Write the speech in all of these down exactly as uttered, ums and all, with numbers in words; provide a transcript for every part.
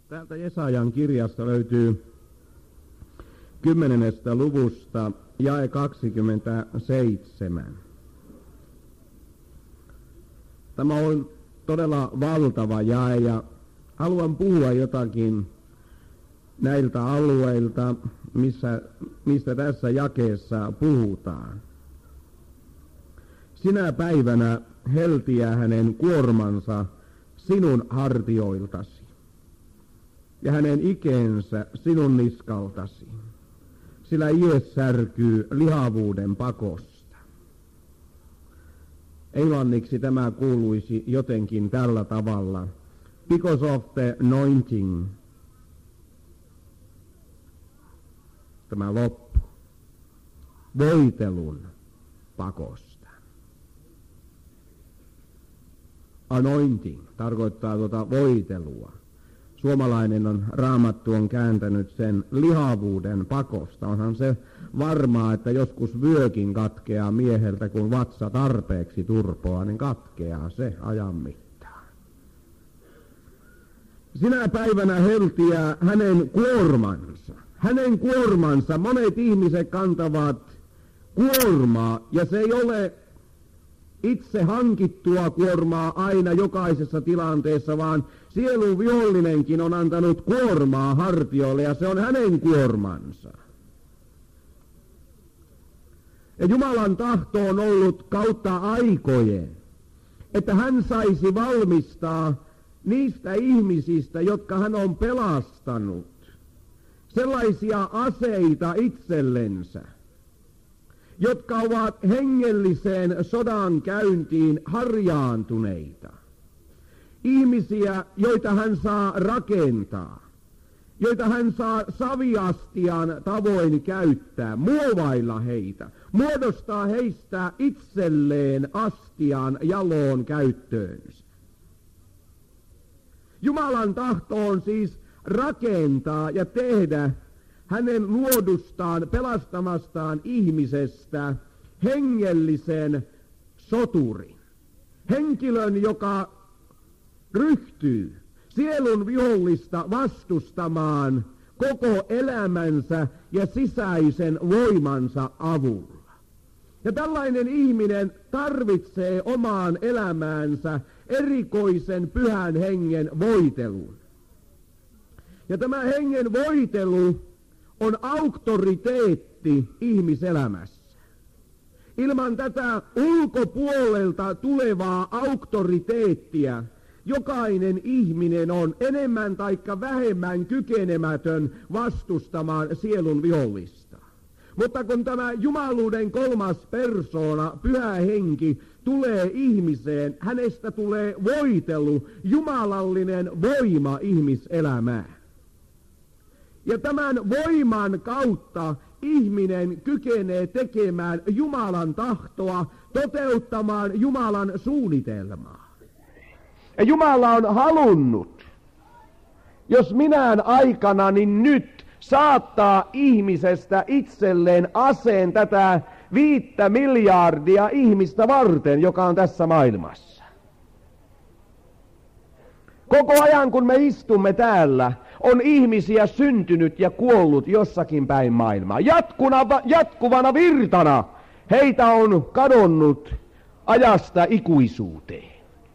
Täältä Jesajan kirjasta löytyy kymmenennestä luvusta jae kaksikymmentäseitsemän. Tämä on todella valtava jae ja haluan puhua jotakin näiltä alueilta, missä, mistä tässä jakeessa puhutaan. Sinä päivänä heltiää hänen kuormansa sinun hartioiltasi ja hänen ikensä sinun niskaltasi, sillä ies särkyy lihavuuden pakosta. Englanniksi tämä kuuluisi jotenkin tällä tavalla: because of the anointing. Tämä loppu. Voitelun pakosta. Anointing tarkoittaa tuota voitelua. Suomalainen on, Raamattu on kääntänyt sen lihavuuden pakosta. Onhan se varmaa, että joskus vyökin katkeaa mieheltä, kun vatsa tarpeeksi turpoaa, niin katkeaa se ajan mittaan. Sinä päivänä heltiää hänen kuormansa. Hänen kuormansa, monet ihmiset kantavat kuormaa, ja se ei ole itse hankittua kuormaa aina jokaisessa tilanteessa, vaan sielun vihollinenkin on antanut kuormaa hartioille, ja se on hänen kuormansa. Ja Jumalan tahto on ollut kautta aikojen, että hän saisi valmistaa niistä ihmisistä, jotka hän on pelastanut, sellaisia aseita itsellensä, jotka ovat hengelliseen sodan käyntiin harjaantuneita. Ihmisiä, joita hän saa rakentaa, joita hän saa saviastian tavoin käyttää, muovailla heitä, muodostaa heistä itselleen astian jaloon käyttöönsä. Jumalan tahto on siis rakentaa ja tehdä hänen luodustaan, pelastamastaan ihmisestä hengellisen soturin. Henkilön, joka ryhtyy sielun vihollista vastustamaan koko elämänsä ja sisäisen voimansa avulla. Ja tällainen ihminen tarvitsee omaan elämäänsä erikoisen pyhän hengen voitelun. Ja tämä hengen voitelu on auktoriteetti ihmiselämässä. Ilman tätä ulkopuolelta tulevaa auktoriteettia jokainen ihminen on enemmän taikka vähemmän kykenemätön vastustamaan sielun vihollista. Mutta kun tämä jumaluuden kolmas persoona, pyhä henki, tulee ihmiseen, hänestä tulee voitelu, jumalallinen voima ihmiselämään. Ja tämän voiman kautta ihminen kykenee tekemään Jumalan tahtoa, toteuttamaan Jumalan suunnitelmaa. Ja Jumala on halunnut, jos minään aikana, niin nyt saattaa ihmisestä itselleen aseen tätä viittä miljardia ihmistä varten, joka on tässä maailmassa. Koko ajan kun me istumme täällä, on ihmisiä syntynyt ja kuollut jossakin päin maailmaa. Jatkuna, jatkuvana virtana heitä on kadonnut ajasta ikuisuuteen.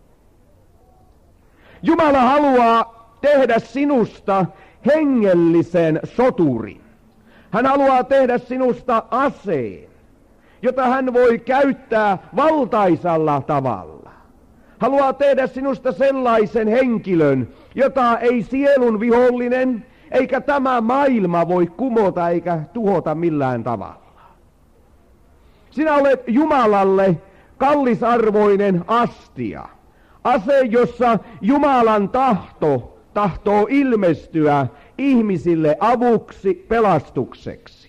Jumala haluaa tehdä sinusta hengellisen soturin. Hän haluaa tehdä sinusta aseen, jota hän voi käyttää valtaisalla tavalla. Haluaa tehdä sinusta sellaisen henkilön, jota ei sielun vihollinen eikä tämä maailma voi kumota eikä tuhota millään tavalla. Sinä olet Jumalalle kallisarvoinen astia. Ase, jossa Jumalan tahto tahtoo ilmestyä ihmisille avuksi, pelastukseksi.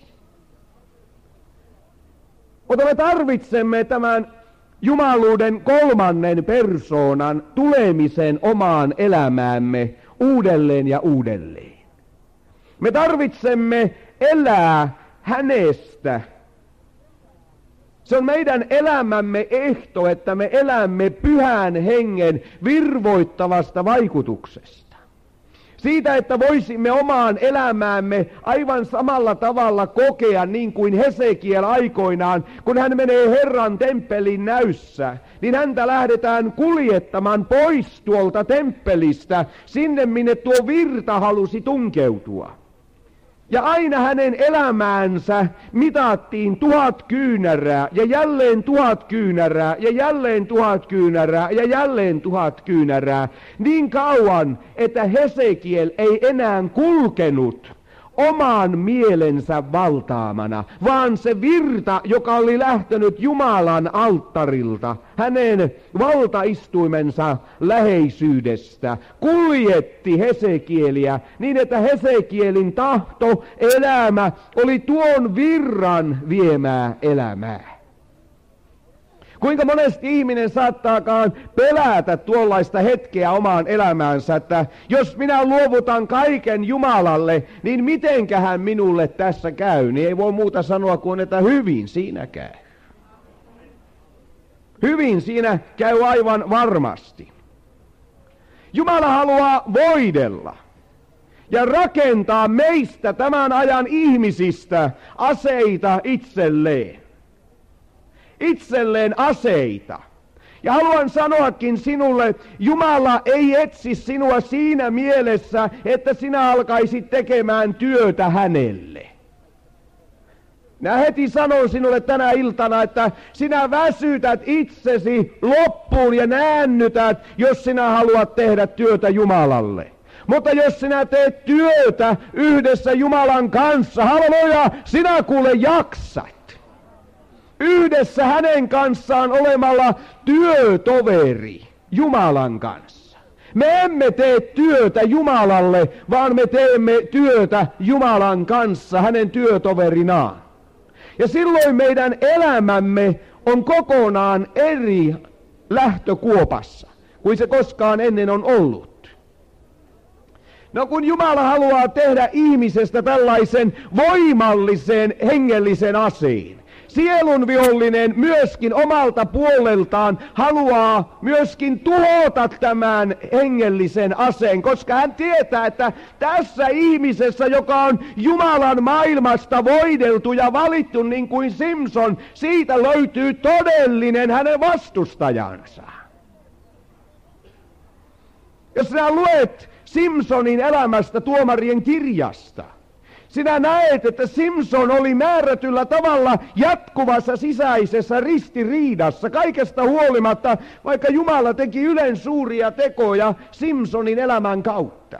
Mutta me tarvitsemme tämän jumaluuden kolmannen persoonan tulemisen omaan elämäämme uudelleen ja uudelleen. Me tarvitsemme elää hänestä. Se on meidän elämämme ehto, että me elämme pyhän hengen virvoittavasta vaikutuksesta. Siitä, että voisimme omaan elämäämme aivan samalla tavalla kokea niin kuin Hesekiel aikoinaan, kun hän menee Herran temppelin näyssä, niin häntä lähdetään kuljettamaan pois tuolta temppelistä sinne, minne tuo virta halusi tunkeutua. Ja aina hänen elämäänsä mitattiin tuhat kyynärää ja jälleen tuhat kyynärää ja jälleen tuhat kyynärää ja jälleen tuhat kyynärää niin kauan, että Hesekiel ei enää kulkenut oman mielensä valtaamana, vaan se virta, joka oli lähtenyt Jumalan alttarilta, hänen valtaistuimensa läheisyydestä, kuljetti Hesekieliä niin, että Hesekielin tahto, elämä oli tuon virran viemää elämää. Kuinka monesti ihminen saattaakaan pelätä tuollaista hetkeä omaan elämäänsä, että jos minä luovutan kaiken Jumalalle, niin mitenkähän minulle tässä käy? Niin ei voi muuta sanoa kuin, että hyvin siinä käy. Hyvin siinä käy aivan varmasti. Jumala haluaa voidella ja rakentaa meistä tämän ajan ihmisistä aseita itselleen. Itselleen aseita. Ja haluan sanoakin sinulle, Jumala ei etsi sinua siinä mielessä, että sinä alkaisit tekemään työtä hänelle. Minä heti sanon sinulle tänä iltana, että sinä väsytät itsesi loppuun ja näännytät, jos sinä haluat tehdä työtä Jumalalle. Mutta jos sinä teet työtä yhdessä Jumalan kanssa, halleluja, sinä kuule jaksat. Yhdessä hänen kanssaan olemalla työtoveri Jumalan kanssa. Me emme tee työtä Jumalalle, vaan me teemme työtä Jumalan kanssa hänen työtoverinaan. Ja silloin meidän elämämme on kokonaan eri lähtökuopassa kuin se koskaan ennen on ollut. No kun Jumala haluaa tehdä ihmisestä tällaisen voimallisen hengellisen aseen, sielun vihollinen myöskin omalta puoleltaan haluaa myöskin tuhota tämän hengellisen aseen, koska hän tietää, että tässä ihmisessä, joka on Jumalan maailmasta voideltu ja valittu niin kuin Simson, siitä löytyy todellinen hänen vastustajansa. Jos sinä luet Simsonin elämästä tuomarien kirjasta, sinä näet, että Simson oli määrätyllä tavalla jatkuvassa sisäisessä ristiriidassa kaikesta huolimatta, vaikka Jumala teki ylen suuria tekoja Simsonin elämän kautta.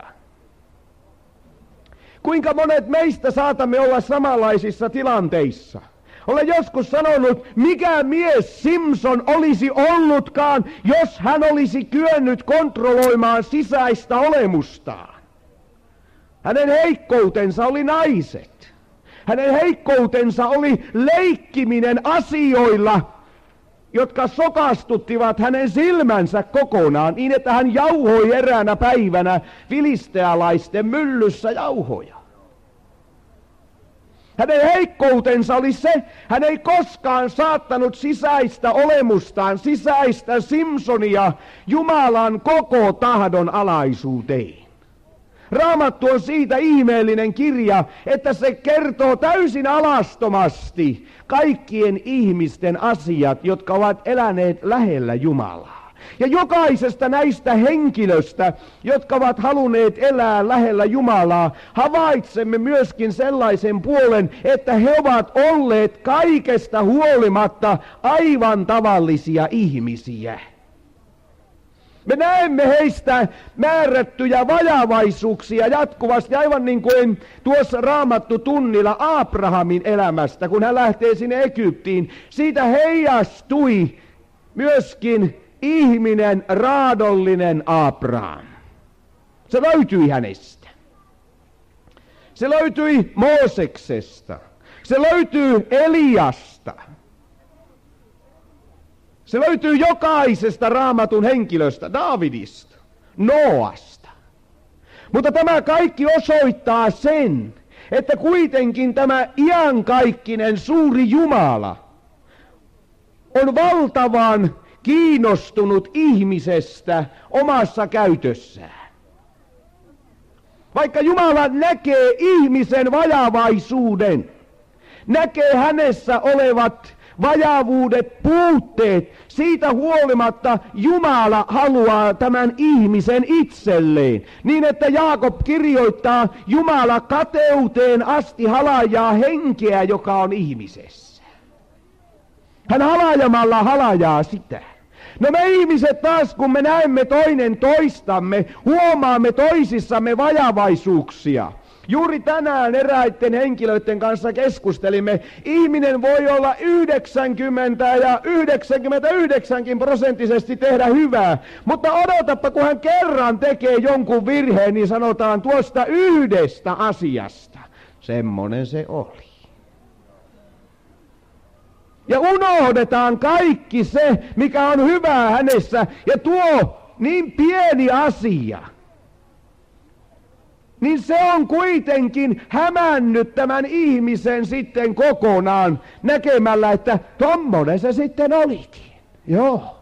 Kuinka monet meistä saatamme olla samanlaisissa tilanteissa? Olen joskus sanonut, mikä mies Simson olisi ollutkaan, jos hän olisi kyennyt kontrolloimaan sisäistä olemustaan. Hänen heikkoutensa oli naiset. Hänen heikkoutensa oli leikkiminen asioilla, jotka sokastuttivat hänen silmänsä kokonaan, niin että hän jauhoi eräänä päivänä filistealaisten myllyssä jauhoja. Hänen heikkoutensa oli se, hän ei koskaan saattanut sisäistä olemustaan, sisäistä Simsonia Jumalan koko tahdon alaisuuteen. Raamattu on siitä ihmeellinen kirja, että se kertoo täysin alastomasti kaikkien ihmisten asiat, jotka ovat eläneet lähellä Jumalaa. Ja jokaisesta näistä henkilöistä, jotka ovat halunneet elää lähellä Jumalaa, havaitsemme myöskin sellaisen puolen, että he ovat olleet kaikesta huolimatta aivan tavallisia ihmisiä. Me näemme heistä määrättyjä vajavaisuuksia jatkuvasti, aivan niin kuin tuossa Raamattu tunnilla Abrahamin elämästä, kun hän lähtee sinne Egyptiin. Siitä heijastui myöskin ihminen, raadollinen Abraham. Se löytyi hänestä. Se löytyi Mooseksesta. Se löytyy Eliasta. Se löytyy jokaisesta Raamatun henkilöstä, Daavidista, Noasta. Mutta tämä kaikki osoittaa sen, että kuitenkin tämä iankaikkinen suuri Jumala on valtavan kiinnostunut ihmisestä omassa käytössään. Vaikka Jumala näkee ihmisen vajavaisuuden, näkee hänessä olevat vajavuudet, puutteet, siitä huolimatta Jumala haluaa tämän ihmisen itselleen. Niin että Jaakob kirjoittaa, Jumala kateuteen asti halajaa henkeä, joka on ihmisessä. Hän halajamalla halajaa sitä. No me ihmiset taas, kun me näemme toinen toistamme, huomaamme toisissamme vajavaisuuksia. Juuri tänään eräiden henkilöiden kanssa keskustelimme. Ihminen voi olla yhdeksänkymmentä ja yhdeksänkymmentäyhdeksänkin prosenttisesti tehdä hyvää. Mutta odotapa, kun hän kerran tekee jonkun virheen, niin sanotaan tuosta yhdestä asiasta. Semmonen se oli. Ja unohdetaan kaikki se, mikä on hyvää hänessä. Ja tuo niin pieni asia, niin se on kuitenkin hämännyt tämän ihmisen sitten kokonaan näkemällä, että tommonen se sitten olikin. Joo.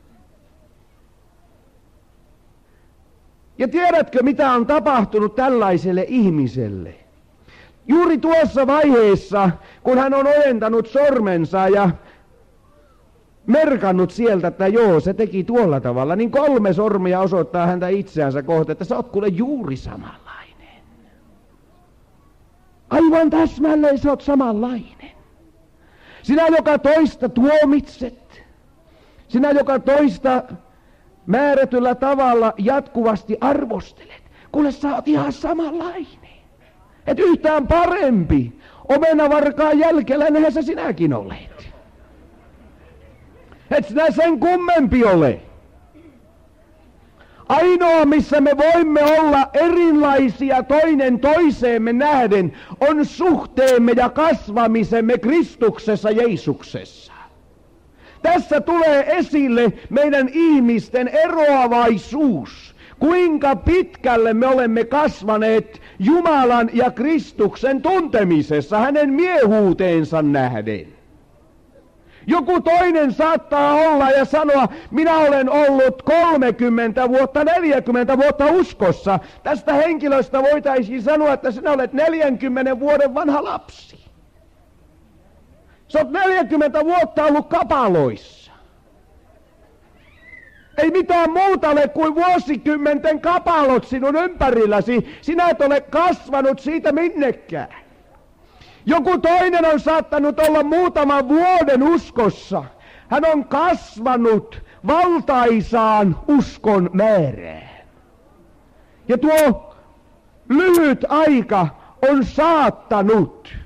Ja tiedätkö, mitä on tapahtunut tällaiselle ihmiselle? Juuri tuossa vaiheessa, kun hän on ojentanut sormensa ja merkannut sieltä, että joo, se teki tuolla tavalla, niin kolme sormia osoittaa häntä itseänsä kohta, että sä oot kuule juuri samanlainen. Aivan täsmälleen sä oot samanlainen. Sinä, joka toista tuomitset, sinä, joka toista määrätyllä tavalla jatkuvasti arvostelet, kuule sä oot ihan samanlainen. Et yhtään parempi. Omenavarkaan jälkellä nehän sä sinäkin olet. Et sinä sen kummempi ole. Ainoa, missä me voimme olla erilaisia toinen toiseemme nähden, on suhteemme ja kasvamisemme Kristuksessa Jeesuksessa. Tässä tulee esille meidän ihmisten eroavaisuus. Kuinka pitkälle me olemme kasvaneet Jumalan ja Kristuksen tuntemisessa hänen miehuuteensa nähden. Joku toinen saattaa olla ja sanoa, minä olen ollut kolmekymmentä vuotta, neljäkymmentä vuotta uskossa. Tästä henkilöstä voitaisiin sanoa, että sinä olet neljänkymmenen vuoden vanha lapsi. Sä oot neljäkymmentä vuotta ollut kapaloissa. Ei mitään muuta ole kuin vuosikymmenten kapalot sinun ympärilläsi. Sinä et ole kasvanut siitä minnekään. Joku toinen on saattanut olla muutaman vuoden uskossa. Hän on kasvanut valtaisaan uskon määrään. Ja tuo lyhyt aika on saattanut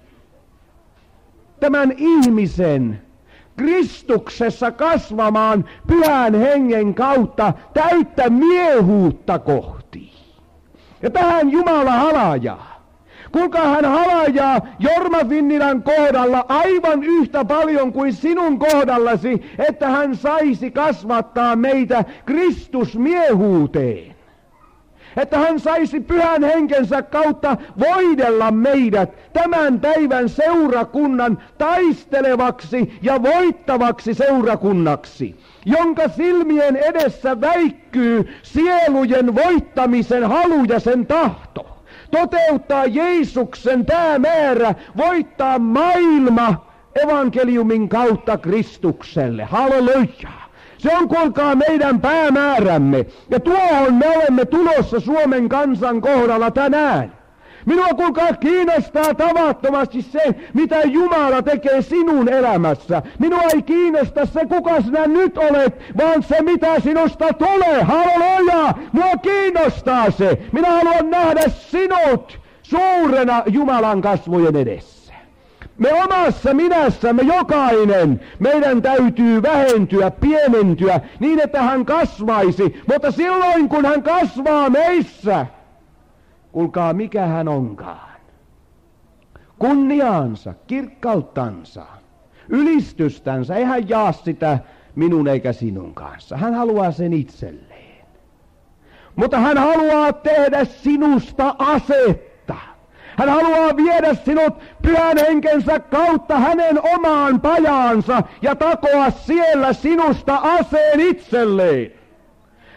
tämän ihmisen Kristuksessa kasvamaan Pyhän Hengen kautta täyttä miehuutta kohti. Ja tähän Jumala halajaa. Kuinka hän halajaa Jorma Finnilan kohdalla aivan yhtä paljon kuin sinun kohdallasi, että hän saisi kasvattaa meitä Kristusmiehuuteen. Että hän saisi Pyhän Henkensä kautta voidella meidät tämän päivän seurakunnan taistelevaksi ja voittavaksi seurakunnaksi, jonka silmien edessä väikkyy sielujen voittamisen halu ja sen tahto. Toteuttaa Jeesuksen päämäärä, voittaa maailma evankeliumin kautta Kristukselle. Halleluja! Se on kuulkaa meidän päämäärämme. Ja tuohon me olemme tulossa Suomen kansan kohdalla tänään. Minua kuulkaa kiinnostaa tavattomasti se, mitä Jumala tekee sinun elämässä. Minua ei kiinnosta se, kuka sinä nyt olet, vaan se, mitä sinusta tulee. Halleluja! Minua kiinnostaa se. Minä haluan nähdä sinut suurena Jumalan kasvojen edessä. Me omassa minässämme jokainen, meidän täytyy vähentyä, pienentyä, niin että hän kasvaisi. Mutta silloin, kun hän kasvaa meissä, kuulkaa, mikä hän onkaan. Kunniaansa, kirkkauttansa, ylistystänsä, ei hän jaa sitä minun eikä sinun kanssa. Hän haluaa sen itselleen. Mutta hän haluaa tehdä sinusta asetta. Hän haluaa viedä sinut Pyhän Henkensä kautta hänen omaan pajaansa ja takoa siellä sinusta aseen itselleen.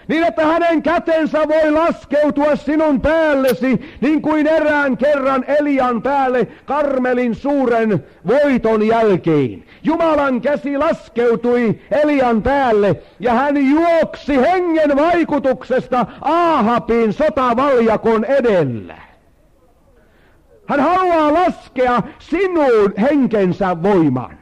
niin että hänen kätensä voi laskeutua sinun päällesi, niin kuin erään kerran Elian päälle Karmelin suuren voiton jälkeen. Jumalan käsi laskeutui Elian päälle, ja hän juoksi hengen vaikutuksesta Aahabin sotavaljakon edellä. Hän haluaa laskea sinun henkensä voiman.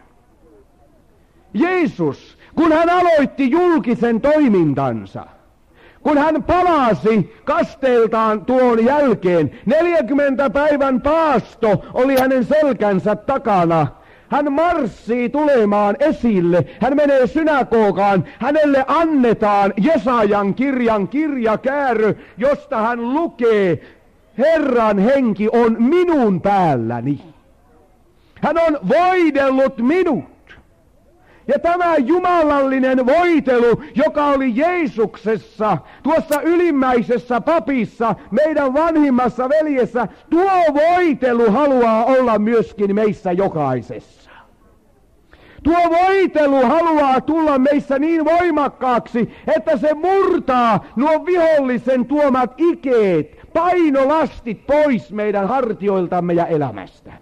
Jeesus, kun hän aloitti julkisen toimintansa, kun hän palasi kasteeltaan tuon jälkeen, neljäkymmentä päivän paasto oli hänen selkänsä takana. Hän marssii tulemaan esille, hän menee synagogaan, hänelle annetaan Jesajan kirjan kirjakäärö, josta hän lukee, Herran henki on minun päälläni. Hän on voidellut minut. Ja tämä jumalallinen voitelu, joka oli Jeesuksessa, tuossa ylimmäisessä papissa, meidän vanhimmassa veljessä, tuo voitelu haluaa olla myöskin meissä jokaisessa. Tuo voitelu haluaa tulla meissä niin voimakkaaksi, että se murtaa nuo vihollisen tuomat ikeet, painolastit pois meidän hartioiltamme ja elämästämme.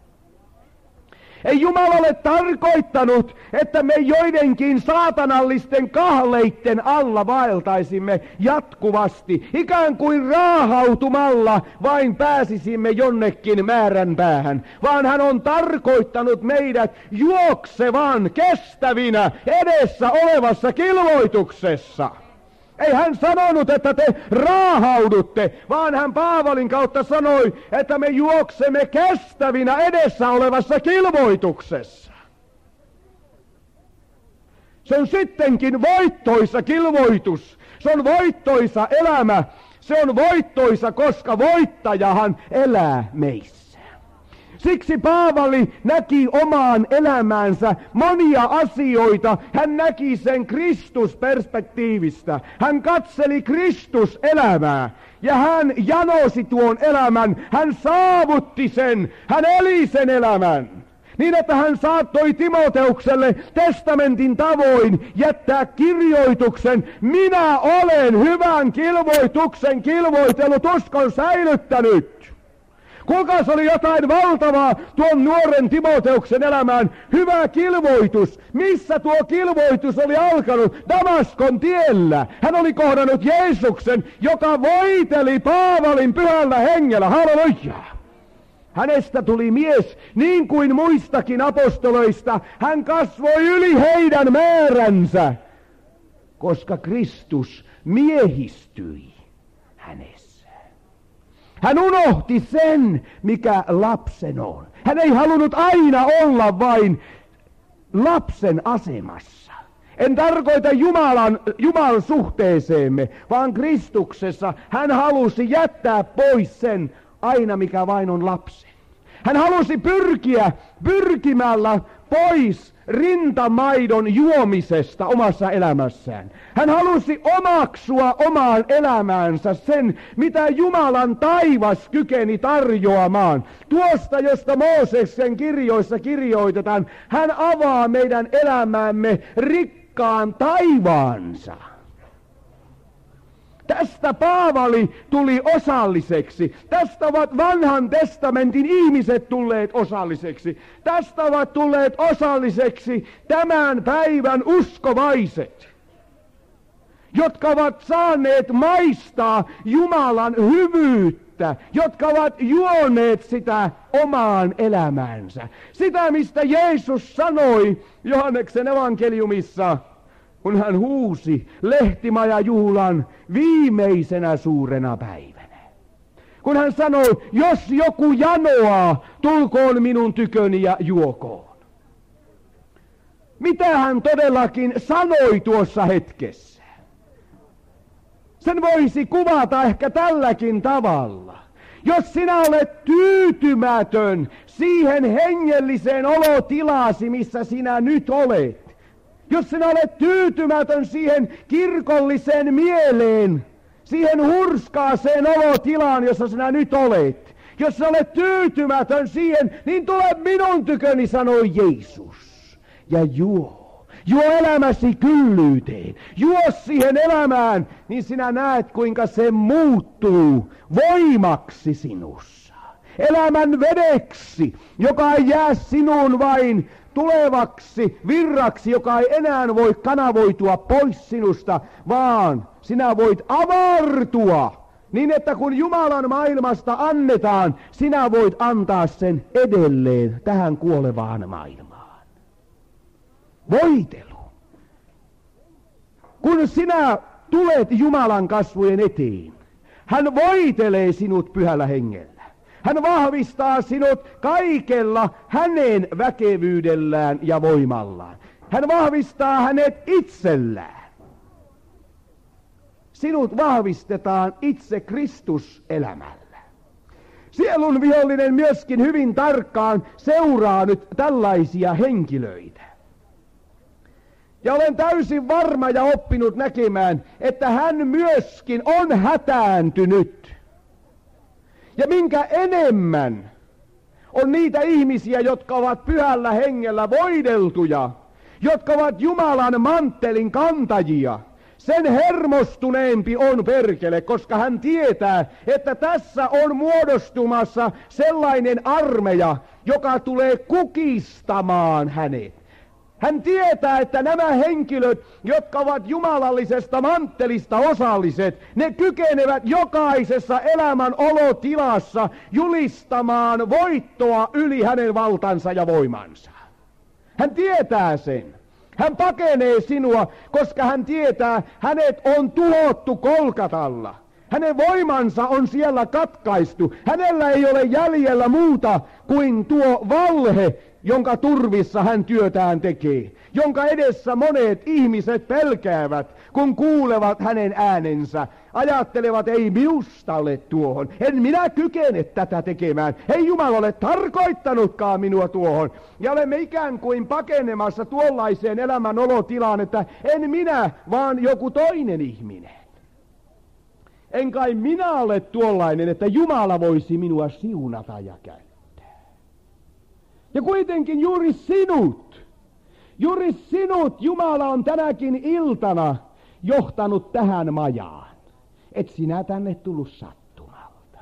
Ei Jumala ole tarkoittanut, että me joidenkin saatanallisten kahleitten alla vaeltaisimme jatkuvasti, ikään kuin raahautumalla vain pääsisimme jonnekin määrän päähän, vaan hän on tarkoittanut meidät juoksevan kestävinä edessä olevassa kilvoituksessa. Ei hän sanonut, että te raahaudutte, vaan hän Paavalin kautta sanoi, että me juoksemme kestävinä edessä olevassa kilvoituksessa. Se on sittenkin voittoisa kilvoitus, se on voittoisa elämä, se on voittoisa, koska voittajahan elää meissä. Siksi Paavali näki omaan elämäänsä monia asioita. Hän näki sen Kristusperspektiivistä. Hän katseli Kristuselämää ja hän janosi tuon elämän. Hän saavutti sen. Hän eli sen elämän. Niin, että hän saattoi Timoteukselle testamentin tavoin jättää kirjoituksen, minä olen hyvän kilvoituksen kilvoitellut, uskon säilyttänyt. Kuinka se oli jotain valtavaa tuon nuoren Timoteuksen elämään? Hyvä kilvoitus. Missä tuo kilvoitus oli alkanut? Damaskon tiellä. Hän oli kohdannut Jeesuksen, joka voiteli Paavalin pyhällä hengellä. Halleluja! Hänestä tuli mies, niin kuin muistakin apostoloista. Hän kasvoi yli heidän määränsä, koska Kristus miehistyi hänessä. Hän unohti sen, mikä lapsen on. Hän ei halunnut aina olla vain lapsen asemassa. En tarkoita Jumalan, Jumalan suhteeseemme, vaan Kristuksessa hän halusi jättää pois sen aina, mikä vain on lapsen. Hän halusi pyrkiä pyrkimällä pois rintamaidon juomisesta omassa elämässään. Hän halusi omaksua omaan elämäänsä sen, mitä Jumalan taivas kykeni tarjoamaan. Tuosta, josta Mooseksen kirjoissa kirjoitetaan, hän avaa meidän elämäämme rikkaan taivaansa. Tästä Paavali tuli osalliseksi. Tästä ovat vanhan testamentin ihmiset tulleet osalliseksi. Tästä ovat tulleet osalliseksi tämän päivän uskovaiset, jotka ovat saaneet maistaa Jumalan hyvyyttä, jotka ovat juoneet sitä omaan elämäänsä. Sitä, mistä Jeesus sanoi Johanneksen evankeliumissa, kun hän huusi lehtimajajuhlan viimeisenä suurena päivänä. Kun hän sanoi, jos joku janoaa, tulkoon minun tyköni ja juokoon. Mitä hän todellakin sanoi tuossa hetkessä? Sen voisi kuvata ehkä tälläkin tavalla. Jos sinä olet tyytymätön siihen hengelliseen olotilaasi, missä sinä nyt olet, jos sinä olet tyytymätön siihen kirkolliseen mieleen, siihen hurskaaseen olotilaan, jossa sinä nyt olet, jos sinä olet tyytymätön siihen, niin tule minun tyköni, sanoi Jeesus, ja juo. Juo elämäsi kyllyyteen. Juo siihen elämään, niin sinä näet, kuinka se muuttuu voimaksi sinussa. Elämän vedeksi, joka ei jää sinuun vain tulevaksi virraksi, joka ei enää voi kanavoitua pois sinusta, vaan sinä voit avartua niin, että kun Jumalan maailmasta annetaan, sinä voit antaa sen edelleen tähän kuolevaan maailmaan. Voitelu. Kun sinä tulet Jumalan kasvojen eteen, hän voitelee sinut pyhällä hengellä. Hän vahvistaa sinut kaikella hänen väkevyydellään ja voimallaan. Hän vahvistaa hänet itsellään. Sinut vahvistetaan itse Kristus-elämällä. Sielun vihollinen myöskin hyvin tarkkaan seuraa nyt tällaisia henkilöitä. Ja olen täysin varma ja oppinut näkemään, että hän myöskin on hätääntynyt. Ja minkä enemmän on niitä ihmisiä, jotka ovat pyhällä hengellä voideltuja, jotka ovat Jumalan manttelin kantajia, sen hermostuneempi on perkele, koska hän tietää, että tässä on muodostumassa sellainen armeija, joka tulee kukistamaan hänet. Hän tietää, että nämä henkilöt, jotka ovat jumalallisesta manttelista osalliset, ne kykenevät jokaisessa elämän olotilassa julistamaan voittoa yli hänen valtansa ja voimansa. Hän tietää sen. Hän pakenee sinua, koska hän tietää, hänet on tuhottu Kolkatalla. Hänen voimansa on siellä katkaistu. Hänellä ei ole jäljellä muuta kuin tuo valhe, jonka turvissa hän työtään tekee, jonka edessä monet ihmiset pelkäävät, kun kuulevat hänen äänensä. Ajattelevat, ei minusta ole tuohon, en minä kykene tätä tekemään, ei Jumala ole tarkoittanutkaan minua tuohon. Ja olemme ikään kuin pakenemassa tuollaiseen elämän olotilaan, että en minä, vaan joku toinen ihminen. En kai minä ole tuollainen, että Jumala voisi minua siunata ja käyttää. Ja kuitenkin juuri sinut, juuri sinut Jumala on tänäkin iltana johtanut tähän majaan. Et sinä tänne tullut sattumalta.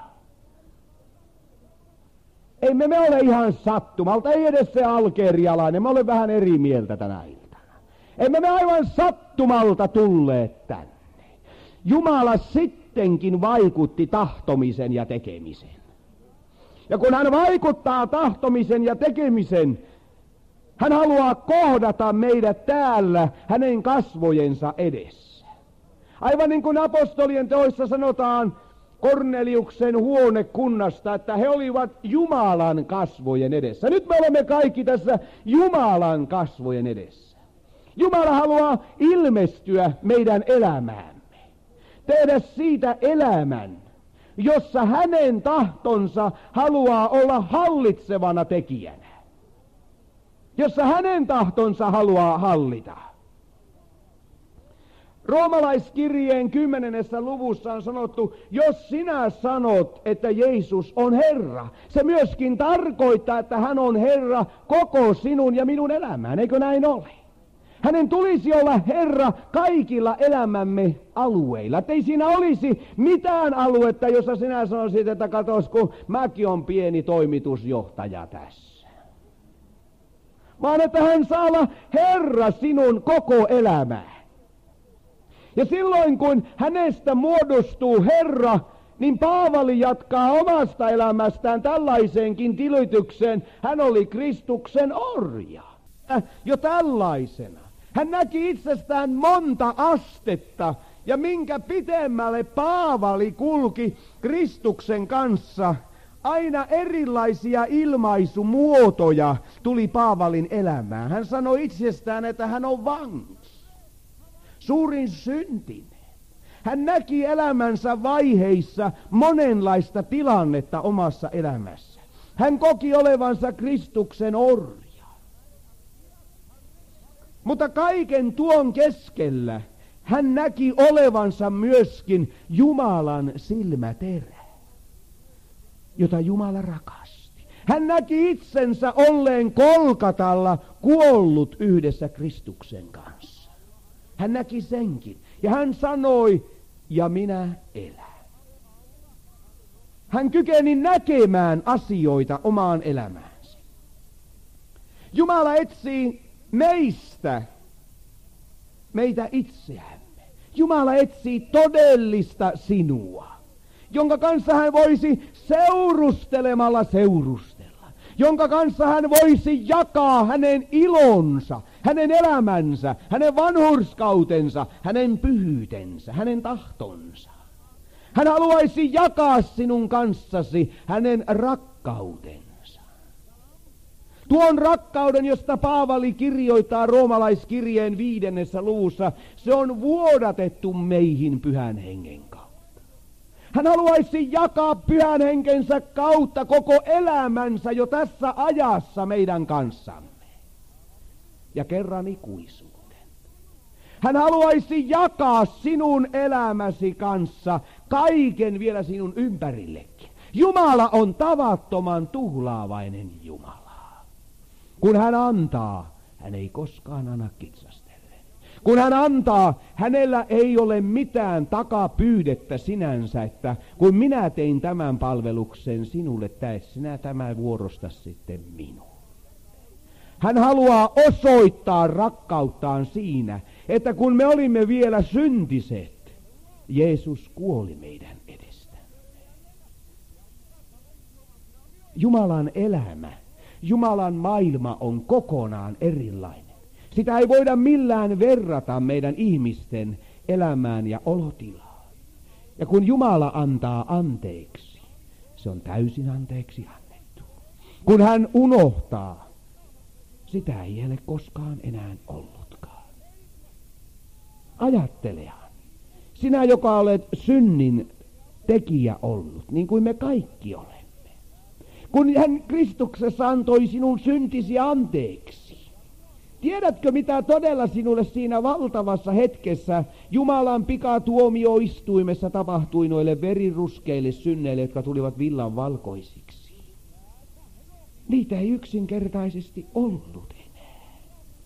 Ei me, me ole ihan sattumalta, ei edes se algerialainen, me olemme vähän eri mieltä tänä iltana. Emme me aivan sattumalta tulleet tänne. Jumala sittenkin vaikutti tahtomisen ja tekemisen. Ja kun hän vaikuttaa tahtomisen ja tekemisen, hän haluaa kohdata meidät täällä hänen kasvojensa edessä. Aivan niin kuin apostolien teoissa sanotaan Korneliuksen huonekunnasta, että he olivat Jumalan kasvojen edessä. Nyt me olemme kaikki tässä Jumalan kasvojen edessä. Jumala haluaa ilmestyä meidän elämäämme, tehdä siitä elämän, jossa hänen tahtonsa haluaa olla hallitsevana tekijänä. Jossa hänen tahtonsa haluaa hallita. Roomalaiskirjeen kymmenennessä luvussa on sanottu, jos sinä sanot, että Jeesus on Herra, se myöskin tarkoittaa, että hän on Herra koko sinun ja minun elämään, eikö näin ole? Hänen tulisi olla Herra kaikilla elämämme alueilla. Että ei siinä olisi mitään aluetta, jossa sinä sanoisit, että katos, kun mäkin on pieni toimitusjohtaja tässä. Vaan että hän saa olla Herra sinun koko elämään. Ja silloin kun hänestä muodostuu Herra, niin Paavali jatkaa omasta elämästään tällaiseenkin tilytykseen. Hän oli Kristuksen orja. Jo tällaisena. Hän näki itsestään monta astetta, ja minkä pitemmälle Paavali kulki Kristuksen kanssa, aina erilaisia ilmaisumuotoja tuli Paavalin elämään. Hän sanoi itsestään, että hän on vanki, suurin syntinen. Hän näki elämänsä vaiheissa monenlaista tilannetta omassa elämässä. Hän koki olevansa Kristuksen orja. Mutta kaiken tuon keskellä hän näki olevansa myöskin Jumalan silmäterä, jota Jumala rakasti. Hän näki itsensä olleen Kolkatalla kuollut yhdessä Kristuksen kanssa. Hän näki senkin. Ja hän sanoi, ja minä elän. Hän kykeni näkemään asioita omaan elämäänsä. Jumala etsii meistä, meitä itseämme. Jumala etsii todellista sinua, jonka kanssa hän voisi seurustelemalla seurustella, jonka kanssa hän voisi jakaa hänen ilonsa, hänen elämänsä, hänen vanhurskautensa, hänen pyhyytensä, hänen tahtonsa. Hän haluaisi jakaa sinun kanssasi hänen rakkautensa. Tuon rakkauden, josta Paavali kirjoittaa roomalaiskirjeen viidennessä luvussa, se on vuodatettu meihin Pyhän Hengen kautta. Hän haluaisi jakaa Pyhän Henkensä kautta koko elämänsä jo tässä ajassa meidän kanssamme. Ja kerran ikuisuuden. Hän haluaisi jakaa sinun elämäsi kanssa kaiken vielä sinun ympärillekin. Jumala on tavattoman tuhlaavainen Jumala. Kun hän antaa, hän ei koskaan anna kitsastellen. Kun hän antaa, hänellä ei ole mitään takapyydettä sinänsä, että kun minä tein tämän palveluksen sinulle, täes sinä tämä vuorosta sitten minulle. Hän haluaa osoittaa rakkauttaan siinä, että kun me olimme vielä syntiset, Jeesus kuoli meidän edestämme. Jumalan elämä, Jumalan maailma on kokonaan erilainen. Sitä ei voida millään verrata meidän ihmisten elämään ja olotilaan. Ja kun Jumala antaa anteeksi, se on täysin anteeksi annettu. Kun hän unohtaa, sitä ei ole koskaan enää ollutkaan. Ajattelehan, sinä joka olet synnin tekijä ollut, niin kuin me kaikki olemme. Kun hän Kristuksessa antoi sinun syntisi anteeksi. Tiedätkö mitä todella sinulle siinä valtavassa hetkessä Jumalan pikatuomioistuimessa tapahtui noille veriruskeille synneille, jotka tulivat villan valkoisiksi? Niitä ei yksinkertaisesti ollut enää.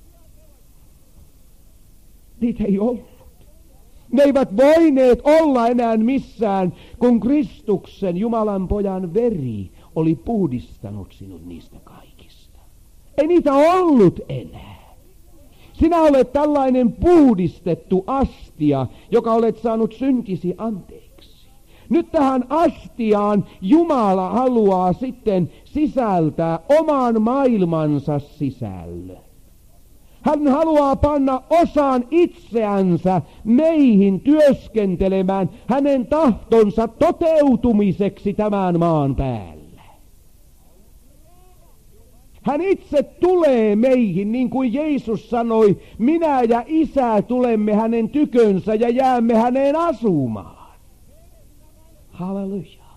Niitä ei ollut. Ne eivät voineet olla enää missään, kun Kristuksen Jumalan pojan veri oli puhdistanut sinut niistä kaikista. Ei niitä ollut enää. Sinä olet tällainen puhdistettu astia, joka olet saanut syntisi anteeksi. Nyt tähän astiaan Jumala haluaa sitten sisältää oman maailmansa sisällön. Hän haluaa panna osan itseänsä meihin työskentelemään hänen tahtonsa toteutumiseksi tämän maan päällä. Hän itse tulee meihin, niin kuin Jeesus sanoi, minä ja Isä tulemme hänen tykönsä ja jäämme häneen asumaan. Halleluja.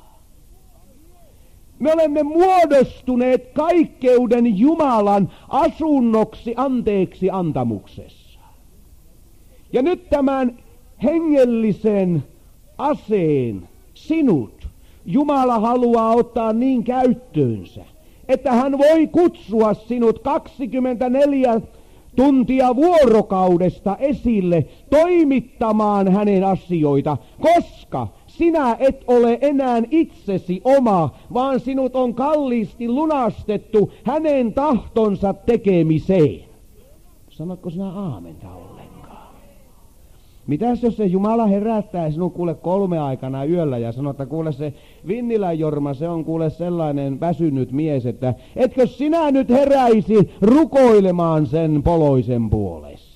Me olemme muodostuneet kaikkeuden Jumalan asunnoksi anteeksi antamuksessa. Ja nyt tämän hengellisen aseen sinut Jumala haluaa ottaa niin käyttöönsä, että hän voi kutsua sinut kaksikymmentäneljä tuntia vuorokaudesta esille toimittamaan hänen asioita, koska sinä et ole enää itsesi oma, vaan sinut on kalliisti lunastettu hänen tahtonsa tekemiseen. Sanotko sinä aamenta ollenkaan? Mitäs jos se Jumala herättää sinut kuule kolme aikana yöllä ja sanoo, että kuule se Vinnilän Jorma, se on kuule sellainen väsynyt mies, että etkö sinä nyt heräisi rukoilemaan sen poloisen puolesta?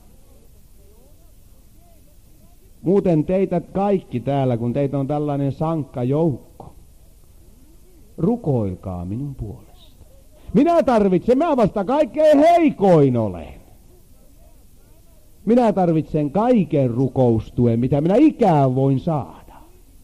Muuten teitä kaikki täällä, kun teitä on tällainen sankka joukko, rukoilkaa minun puolesta. Minä tarvitsen, mä vasta kaikkein heikoin olen. Minä tarvitsen kaiken rukoustuen, mitä minä ikään voin saada.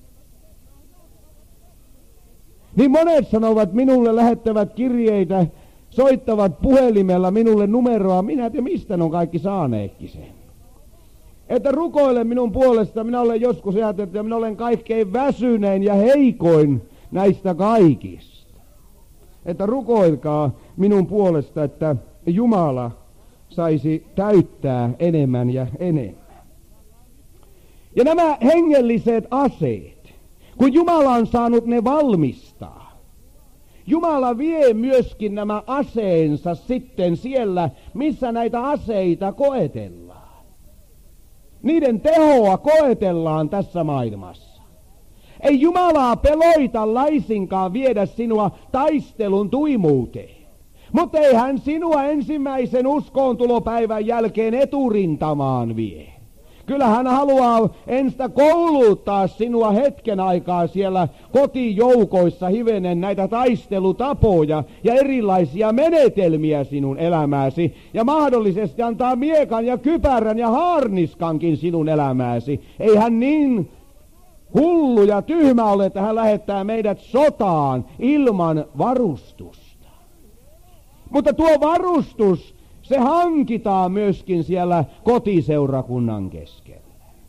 Niin monet sanovat minulle, lähettävät kirjeitä, soittavat puhelimella minulle numeroa, minä en tiedä mistä ne on kaikki saaneetkin sen. Että rukoile minun puolesta, minä olen joskus ajatellut, että minä olen kaikkein väsynein ja heikoin näistä kaikista. että rukoilkaa minun puolesta, että Jumala saisi täyttää enemmän ja enemmän. Ja nämä hengelliset aseet, kun Jumala on saanut ne valmistaa, Jumala vie myöskin nämä aseensa sitten siellä, missä näitä aseita koetellaan. Niiden tehoa koetellaan tässä maailmassa. Ei Jumalaa peloita laisinkaan viedä sinua taistelun tuimuuteen. Mutta ei hän sinua ensimmäisen uskoontulopäivän jälkeen eturintamaan vie. Kyllä hän haluaa enstä kouluttaa sinua hetken aikaa siellä kotijoukoissa hivenen näitä taistelutapoja ja erilaisia menetelmiä sinun elämääsi. Ja mahdollisesti antaa miekan ja kypärän ja haarniskankin sinun elämääsi. Ei hän niin hullu ja tyhmä ole, että hän lähettää meidät sotaan ilman varustusta. Mutta tuo varustus, se hankitaan myöskin siellä kotiseurakunnan keskellä.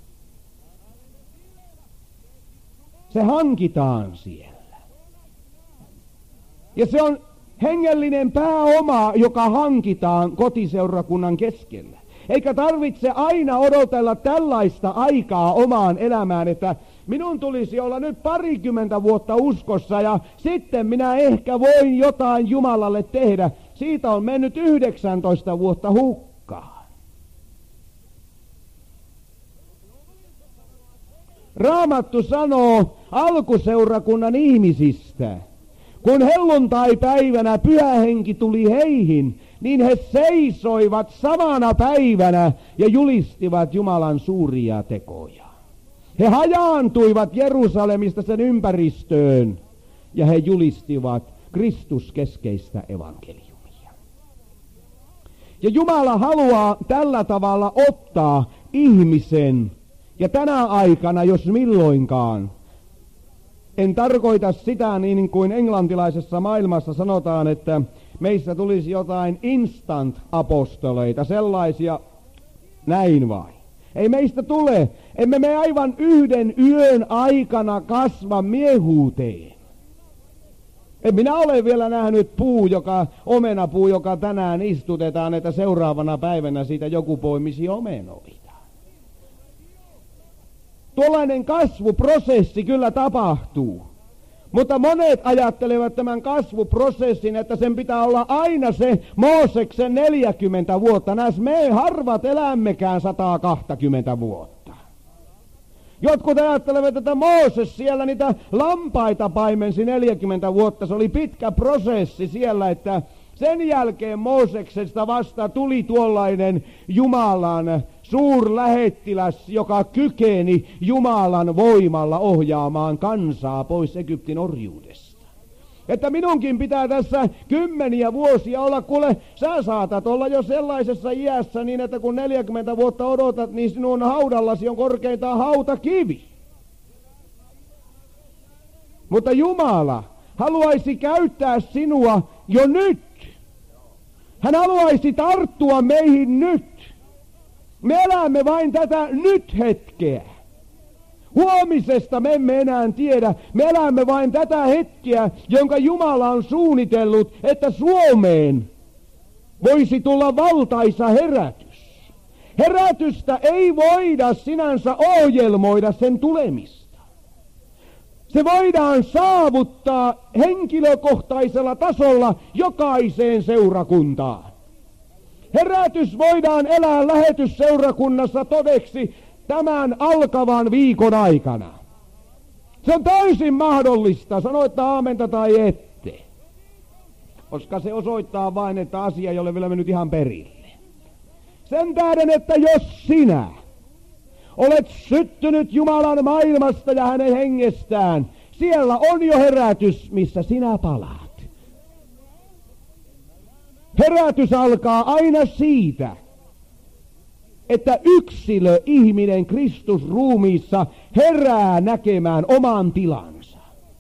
Se hankitaan siellä. Ja se on hengellinen pääoma, joka hankitaan kotiseurakunnan keskellä. Eikä tarvitse aina odotella tällaista aikaa omaan elämään, että minun tulisi olla nyt parikymmentä vuotta uskossa ja sitten minä ehkä voin jotain Jumalalle tehdä. Siitä on mennyt yhdeksäntoista vuotta hukkaan. Raamattu sanoo alkuseurakunnan ihmisistä, kun helluntai-päivänä pyhä henki tuli heihin, niin he seisoivat samana päivänä ja julistivat Jumalan suuria tekoja. He hajaantuivat Jerusalemista sen ympäristöön ja he julistivat Kristuskeskeistä evankeliumia. Ja Jumala haluaa tällä tavalla ottaa ihmisen, ja tänä aikana, jos milloinkaan, en tarkoita sitä niin kuin englantilaisessa maailmassa sanotaan, että meistä tulisi jotain instant-apostoleita, sellaisia näin vai. Ei meistä tule, emme me aivan yhden yön aikana kasva miehuuteen. En minä ole vielä nähnyt puu, joka, omenapuu, joka tänään istutetaan, että seuraavana päivänä siitä joku poimisi omenoita. Tuollainen kasvuprosessi kyllä tapahtuu. Mutta monet ajattelevat tämän kasvuprosessin, että sen pitää olla aina se Mooseksen neljäkymmentä vuotta. Näes me harvat elämmekään sata kaksikymmentä vuotta. Jotkut ajattelevat, että Mooses siellä niitä lampaita paimensi neljäkymmentä vuotta. Se oli pitkä prosessi siellä, että sen jälkeen Mooseksesta vasta tuli tuollainen Jumalan suurlähettiläs, joka kykeni Jumalan voimalla ohjaamaan kansaa pois Egyptin orjuudesta. Että minunkin pitää tässä kymmeniä vuosia olla, kuule, sä saatat olla jo sellaisessa iässä niin, että kun neljäkymmentä vuotta odotat, niin sinun haudallasi on korkeintaan hautakivi. Mutta Jumala haluaisi käyttää sinua jo nyt. Hän haluaisi tarttua meihin nyt. Me elämme vain tätä nyt-hetkeä. Huomisesta me emme enää tiedä. Me elämme vain tätä hetkeä, jonka Jumala on suunnitellut, että Suomeen voisi tulla valtaisa herätys. Herätystä ei voida sinänsä ohjelmoida sen tulemista. Se voidaan saavuttaa henkilökohtaisella tasolla jokaiseen seurakuntaan. Herätys voidaan elää lähetysseurakunnassa todeksi tämän alkavan viikon aikana. Se on täysin mahdollista, sanoitte aamenta tai ette. Koska se osoittaa vain, että asia ei ole vielä mennyt ihan perille. Sen tähden, että jos sinä olet syttynyt Jumalan maailmasta ja hänen hengestään, siellä on jo herätys, missä sinä palaat. Herätys alkaa aina siitä, että yksilö, ihminen Kristusruumiissa herää näkemään oman tilansa.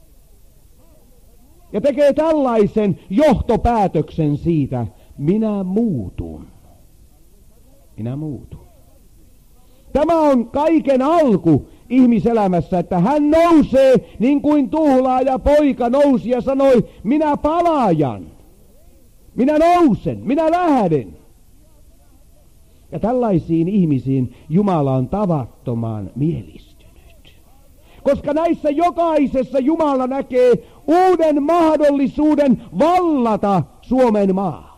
Ja tekee tällaisen johtopäätöksen siitä, minä muutun. Minä muutun. Tämä on kaiken alku ihmiselämässä, että hän nousee niin kuin tuhlaaja poika nousi ja sanoi, minä palaajan, minä nousen, minä lähden. Ja tällaisiin ihmisiin Jumala on tavattoman mielistynyt. Koska näissä jokaisessa Jumala näkee uuden mahdollisuuden vallata Suomen maa.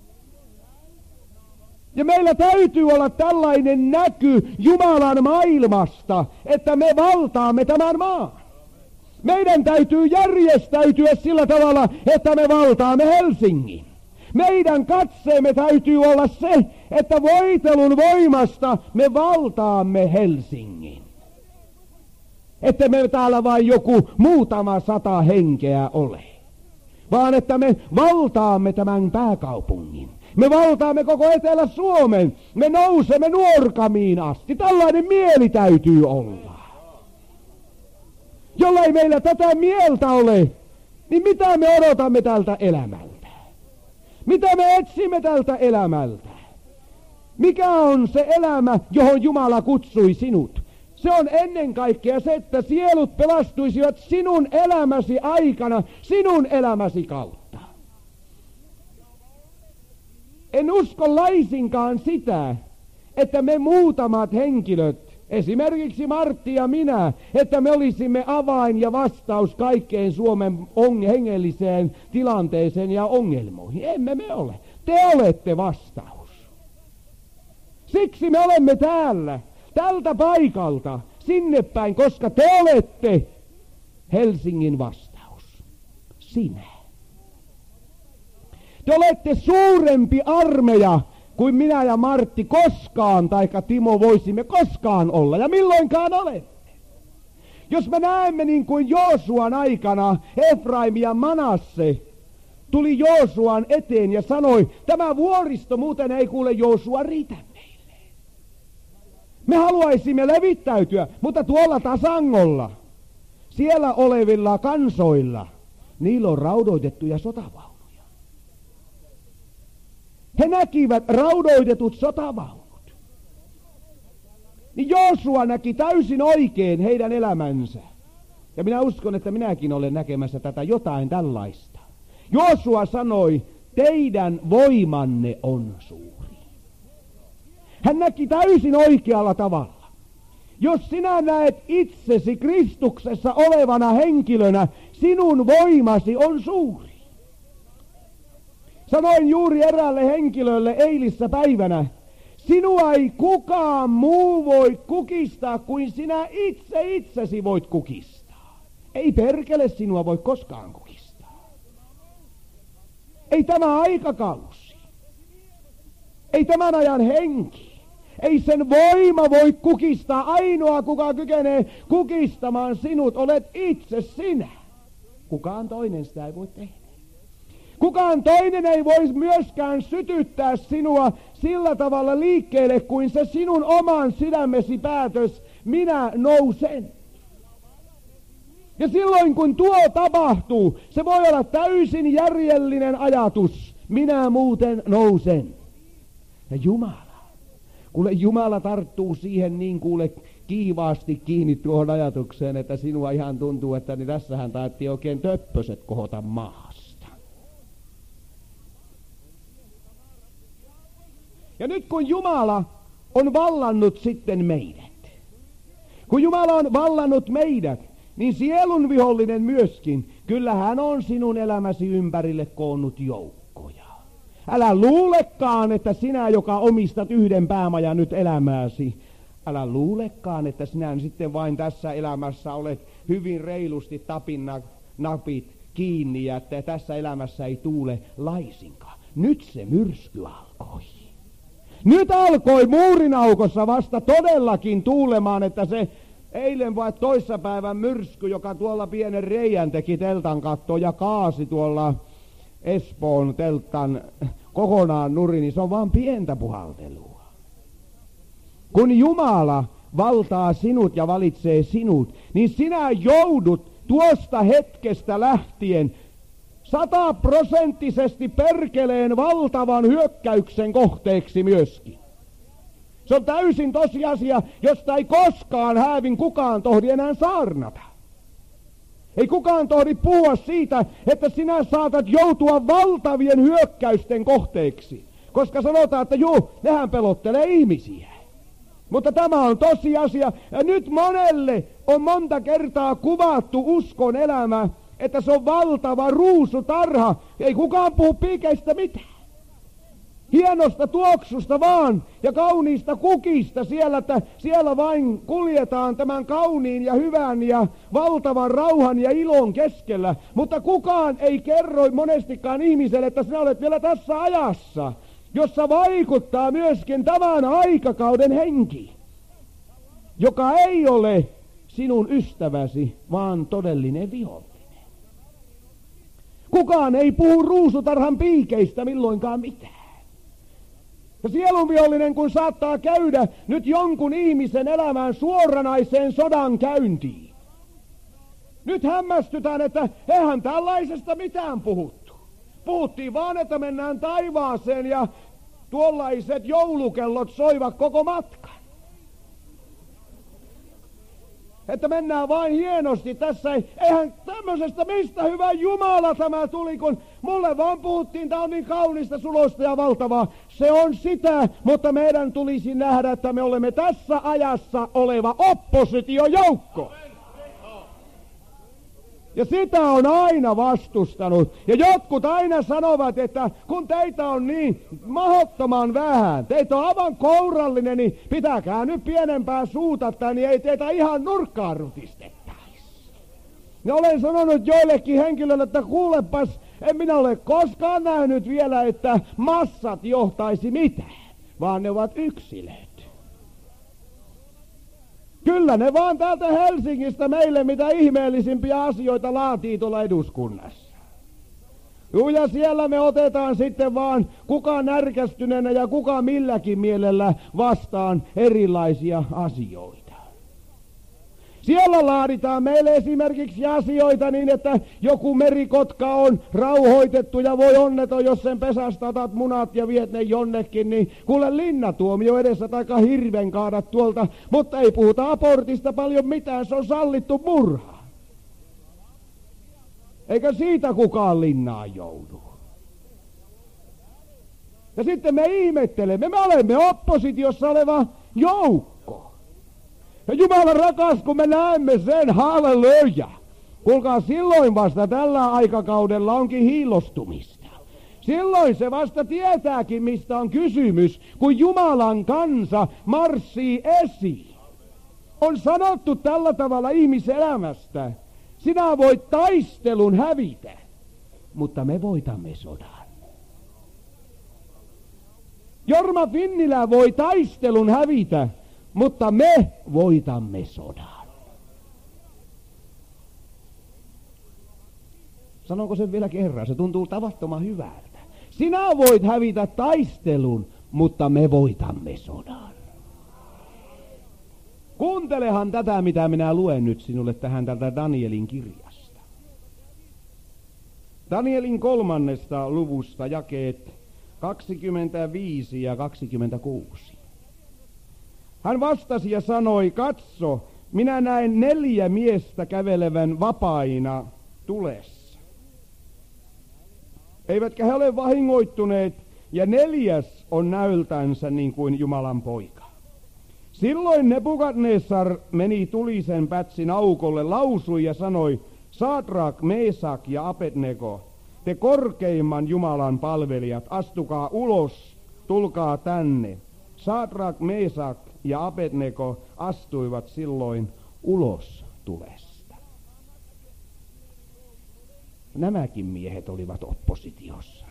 Ja meillä täytyy olla tällainen näky Jumalan maailmasta, että me valtaamme tämän maan. Meidän täytyy järjestäytyä sillä tavalla, että me valtaamme Helsingin. Meidän katseemme täytyy olla se, että voitelun voimasta me valtaamme Helsingin. Että me täällä vain joku muutama sata henkeä ole, vaan että me valtaamme tämän pääkaupungin. Me valtaamme koko Etelä-Suomen. Me nousemme Nuorgamiin asti. Tällainen mieli täytyy olla. Jollei meillä tätä mieltä ole, niin mitä me odotamme tältä elämältä? Mitä me etsimme tältä elämältä? Mikä on se elämä, johon Jumala kutsui sinut? Se on ennen kaikkea se, että sielut pelastuisivat sinun elämäsi aikana, sinun elämäsi kautta. En usko laisinkaan sitä, että me muutamat henkilöt, esimerkiksi Martti ja minä, että me olisimme avain ja vastaus kaikkeen Suomen on- hengelliseen tilanteeseen ja ongelmoihin. Emme me ole. Te olette vastaus. Siksi me olemme täällä, tältä paikalta, sinne päin, koska te olette Helsingin vastaus. Sinä. Te olette suurempi armeija kuin minä ja Martti koskaan, taikka Timo voisimme koskaan olla, ja milloinkaan olette. Jos me näemme niin kuin Joosuan aikana Efraim ja Manasse tuli Joosuan eteen ja sanoi, tämä vuoristo muuten ei kuule Joosua riitä meille. Me haluaisimme levittäytyä, mutta tuolla tasangolla, siellä olevilla kansoilla, niillä on raudoitettuja sotavaunuja. He näkivät raudoitetut sotavaunut. Niin Joosua näki täysin oikein heidän elämänsä. Ja minä uskon, että minäkin olen näkemässä tätä jotain tällaista. Joosua sanoi, teidän voimanne on suuri. Hän näki täysin oikealla tavalla. Jos sinä näet itsesi Kristuksessa olevana henkilönä, sinun voimasi on suuri. Sanoin juuri eräälle henkilölle eilissä päivänä, sinua ei kukaan muu voi kukistaa kuin sinä itse itsesi voit kukistaa. Ei perkele sinua voi koskaan kukistaa. Ei tämä aikakausi. Ei tämän ajan henki. Ei sen voima voi kukistaa. Ainoa, kuka kykenee kukistamaan sinut, olet itse sinä. Kukaan toinen sitä ei voi tehdä. Kukaan toinen ei voisi myöskään sytyttää sinua sillä tavalla liikkeelle kuin se sinun oman sydämesi päätös, minä nousen. Ja silloin kun tuo tapahtuu, se voi olla täysin järjellinen ajatus, minä muuten nousen. Ja Jumala, kuule Jumala tarttuu siihen niin kuule kiivaasti kiinni tuohon ajatukseen, että sinua ihan tuntuu, että niin tässähän taettiin oikein töppöset kohota maasta. Ja nyt kun Jumala on vallannut sitten meidät, kun Jumala on vallannut meidät, niin sielun vihollinen myöskin, kyllä hän on sinun elämäsi ympärille koonnut joukkoja. Älä luulekaan, että sinä, joka omistat yhden päämajan nyt elämääsi, älä luulekaan, että sinä sitten vain tässä elämässä olet hyvin reilusti tapin napit kiinni ja että tässä elämässä ei tuule laisinkaan. Nyt se myrsky alkoi. Nyt alkoi muurinaukossa vasta todellakin tuulemaan, että se eilen vai toissapäivän myrsky, joka tuolla pienen reijän teki teltan kattoon ja kaasi tuolla Espoon teltan kokonaan nurin, niin se on vaan pientä puhaltelua. Kun Jumala valtaa sinut ja valitsee sinut, niin sinä joudut tuosta hetkestä lähtien sataprosenttisesti perkeleen valtavan hyökkäyksen kohteeksi myöskin. Se on täysin tosiasia, josta ei koskaan häävin kukaan tohdi enää saarnata. Ei kukaan tohdi puhua siitä, että sinä saatat joutua valtavien hyökkäysten kohteeksi. Koska sanotaan, että juu, nehän pelottelee ihmisiä. Mutta tämä on tosiasia, ja nyt monelle on monta kertaa kuvattu uskon elämä, että se on valtava ruusutarha. Ei kukaan puhu piikeistä mitään. Hienosta tuoksusta vaan ja kauniista kukista siellä, että siellä vain kuljetaan tämän kauniin ja hyvän ja valtavan rauhan ja ilon keskellä. Mutta kukaan ei kerro monestikaan ihmiselle, että sinä olet vielä tässä ajassa, jossa vaikuttaa myöskin tämän aikakauden henki, joka ei ole sinun ystäväsi, vaan todellinen vihollinen. Kukaan ei puhu ruusutarhan piikeistä milloinkaan mitään. Ja sielunvihollinen kun saattaa käydä nyt jonkun ihmisen elämään suoranaiseen sodan käyntiin. Nyt hämmästytään, että eihän tällaisesta mitään puhuttu. Puhuttiin vaan, että mennään taivaaseen ja tuollaiset joulukellot soivat koko matkan. Että mennään vain hienosti tässä. Ei, eihän tämmöisestä mistä hyvä Jumala tämä tuli, kun mulle vaan puhuttiin, tää on niin kaunista, sulosta ja valtavaa. Se on sitä, mutta meidän tulisi nähdä, että me olemme tässä ajassa oleva oppositiojoukko. Ja sitä on aina vastustanut. Ja jotkut aina sanovat, että kun teitä on niin mahdottoman vähän, teitä on aivan kourallinen, niin pitäkää nyt pienempää suutattaa, niin ei teitä ihan nurkkaan rutistettaisi. Ja olen sanonut joillekin henkilöille, että kuulepas, en minä ole koskaan nähnyt vielä, että massat johtaisi mitään, vaan ne ovat yksilöt. Kyllä ne vaan täältä Helsingistä meille mitä ihmeellisimpiä asioita laatii tuolla eduskunnassa. Juu, ja siellä me otetaan sitten vaan kuka närkästyneenä ja kuka milläkin mielellä vastaan erilaisia asioita. Siellä laaditaan meille esimerkiksi asioita niin, että joku merikotka on rauhoitettu ja voi onneton, jos sen pesästä otat munat ja viet ne jonnekin, niin kuule linnatuomio edessä taikka hirven kaadat tuolta, mutta ei puhuta abortista paljon mitään, se on sallittu murha. Eikä siitä kukaan linnaan joudu. Ja sitten me ihmettelemme, me olemme oppositiossa oleva joukko. Ja Jumala rakas, kun me näemme sen, halleluja. Kuulkaa, silloin vasta tällä aikakaudella onkin hiilostumista. Silloin se vasta tietääkin, mistä on kysymys, kun Jumalan kansa marssii esiin. On sanottu tällä tavalla ihmiselämästä, sinä voit taistelun hävitä, mutta me voitamme sodan. Jorma Finnilä voi taistelun hävitä, mutta me voitamme sodan. Sanonko sen vielä kerran? Se tuntuu tavattoman hyvältä. Sinä voit hävitä taistelun, mutta me voitamme sodan. Kuuntelehan tätä, mitä minä luen nyt sinulle tähän tältä Danielin kirjasta. Danielin kolmannesta luvusta jakeet kaksikymmentäviisi ja kaksikymmentäkuusi. Hän vastasi ja sanoi, katso, minä näen neljä miestä kävelevän vapaina tulessa. Eivätkä he ole vahingoittuneet, ja neljäs on näöltänsä niin kuin Jumalan poika. Silloin Nebukadnessar meni tulisen pätsin aukolle, lausui ja sanoi, Sadrak, Mesak ja Abednego, te korkeimman Jumalan palvelijat, astukaa ulos, tulkaa tänne. Sadrak, Mesak ja Abednego astuivat silloin ulos tulesta. Nämäkin miehet olivat oppositiossa.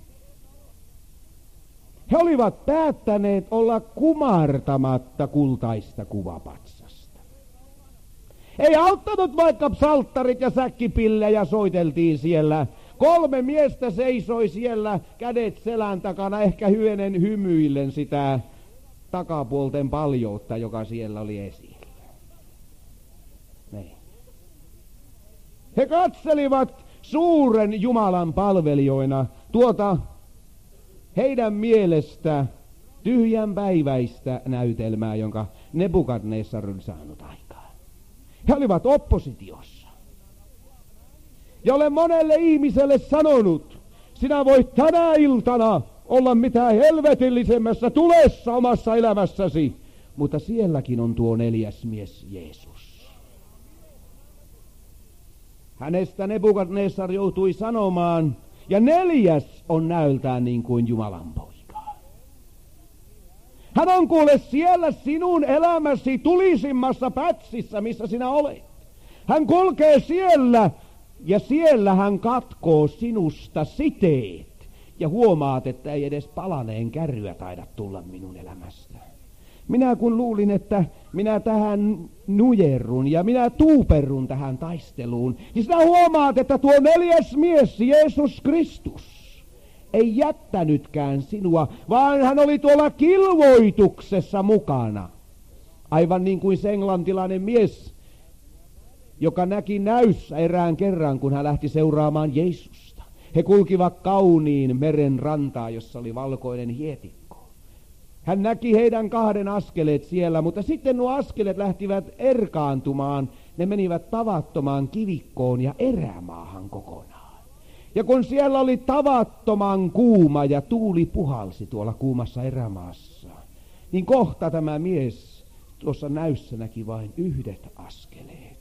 He olivat päättäneet olla kumartamatta kultaista kuvapatsasta. Ei auttanut vaikka psalttarit ja säkkipillejä soiteltiin siellä. Kolme miestä seisoi siellä kädet selän takana, ehkä hyönen hymyillen sitä takapuolten paljoutta, joka siellä oli esillä. Niin. He katselivat suuren Jumalan palvelijoina tuota heidän mielestä tyhjänpäiväistä näytelmää, jonka Nebukadnessar oli saanut aikaan. He olivat oppositiossa. Ja olen monelle ihmiselle sanonut, sinä voit tänä iltana olla mitä helvetillisemmässä tulessa omassa elämässäsi, mutta sielläkin on tuo neljäs mies Jeesus. Hänestä Nebukadnessar joutui sanomaan, ja neljäs on näöltään niin kuin Jumalan poika. Hän on kuule siellä sinun elämäsi tulisimmassa pätsissä, missä sinä olet. Hän kulkee siellä, ja siellä hän katkoo sinusta siteet. Ja huomaat, että ei edes palaneen kärryä taida tulla minun elämästä. Minä kun luulin, että minä tähän nujerrun ja minä tuuperrun tähän taisteluun, niin sinä huomaat, että tuo neljäs mies, Jeesus Kristus, ei jättänytkään sinua, vaan hän oli tuolla kilvoituksessa mukana. Aivan niin kuin se englantilainen mies, joka näki näyssä erään kerran, kun hän lähti seuraamaan Jeesusta. He kulkivat kauniin meren rantaa, jossa oli valkoinen hietikko. Hän näki heidän kahden askeleet siellä, mutta sitten nuo askeleet lähtivät erkaantumaan. Ne menivät tavattomaan kivikkoon ja erämaahan kokonaan. Ja kun siellä oli tavattoman kuuma ja tuuli puhalsi tuolla kuumassa erämaassa, niin kohta tämä mies tuossa näyssä näki vain yhdet askeleet.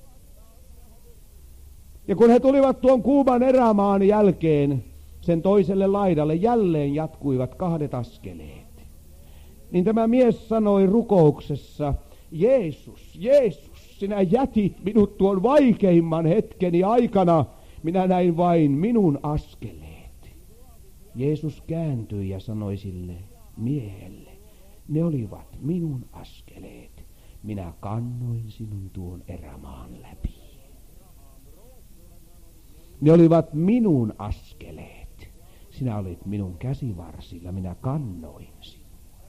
Ja kun he tulivat tuon kuuman erämaan jälkeen sen toiselle laidalle, jälleen jatkuivat kahdet askeleet. Niin tämä mies sanoi rukouksessa, Jeesus, Jeesus, sinä jätit minut tuon vaikeimman hetkeni aikana, minä näin vain minun askeleet. Jeesus kääntyi ja sanoi sille miehelle, ne olivat minun askeleet, minä kannoin sinun tuon erämaan läpi. Ne olivat minun askeleet. Sinä olit minun käsivarsilla, minä kannoin sinua.